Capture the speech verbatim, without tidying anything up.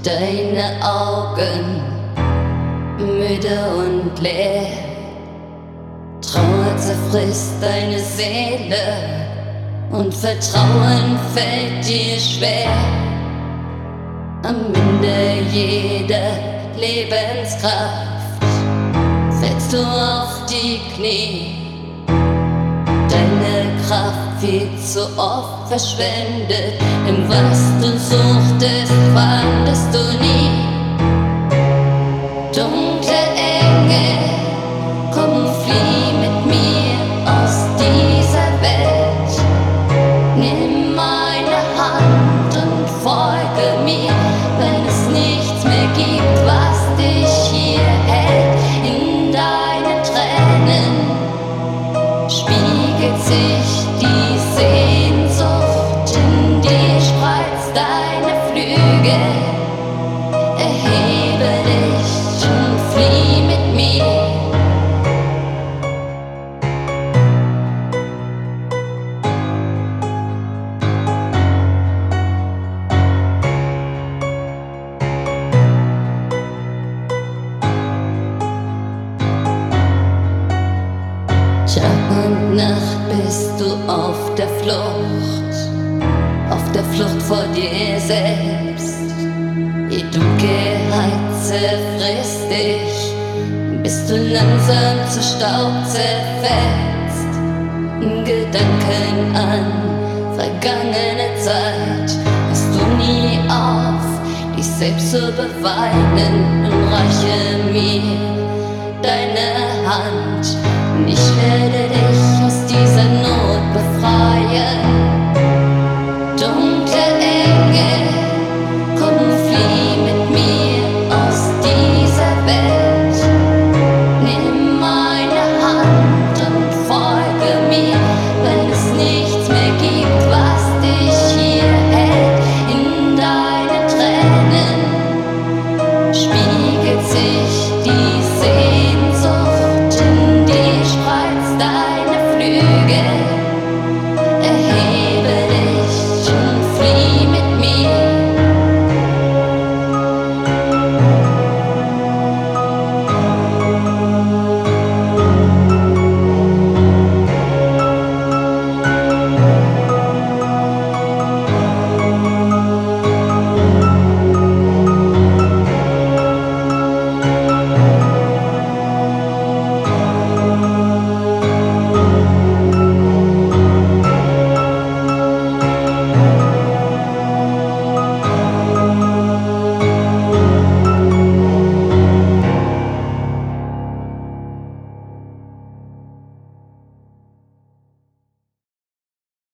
Deine Augen müde und leer, Trauer zerfrisst deine Seele und Vertrauen fällt dir schwer. Am Ende jeder Lebenskraft fällst du auf die Knie. Deine Kraft viel zu oft verschwendet, im was du suchtest, fandest du nie. Dunkle Engel, komm, flieh mit mir aus dieser Welt. Nimm meine Hand und folge mir, wenn es nichts mehr gibt, was dich hier hält. In deinen Tränen spiegelt sich die Sehnsucht, in dir spreizt deine Flügel. Erhebe dich und flieh mit mir. Tag und Nacht bist du auf der Flucht, auf der Flucht vor dir selbst. Die Dunkelheit zerfrisst dich, bis du langsam zu Staub zerfällst. Gedanken an vergangene Zeit, hast du nie auf, dich selbst zu beweinen, und reiche mir deine Hand. Ich werde dich aus dieser Not befreien.